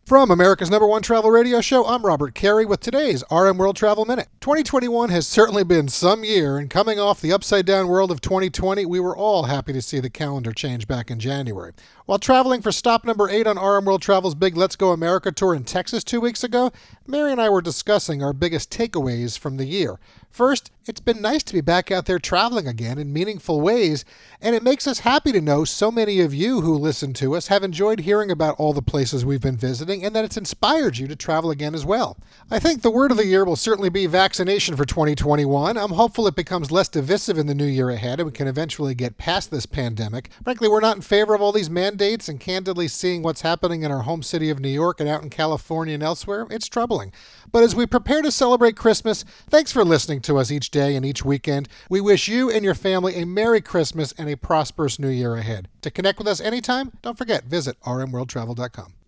From America's #1 travel radio show, I'm Robert Carey with today's RM World Travel Minute. 2021 has certainly been some year, and coming off the upside-down world of 2020, we were all happy to see the calendar change back in January. While traveling for stop number 8 on RM World Travel's big Let's Go America tour in Texas 2 weeks ago, Mary and I were discussing our biggest takeaways from the year. First, it's been nice to be back out there traveling again in meaningful ways, and it makes us happy to know so many of you who listen to us have enjoyed hearing about all the places we've been visiting and that it's inspired you to travel again as well. I think the word of the year will certainly be vaccination for 2021. I'm hopeful it becomes less divisive in the new year ahead and we can eventually get past this pandemic. Frankly, we're not in favor of all these mandates, and candidly seeing what's happening in our home city of New York and out in California and elsewhere, it's troubling. But as we prepare to celebrate Christmas, thanks for listening to us each day and each weekend. We wish you and your family a Merry Christmas and a prosperous New Year ahead. To connect with us anytime, don't forget, visit rmworldtravel.com.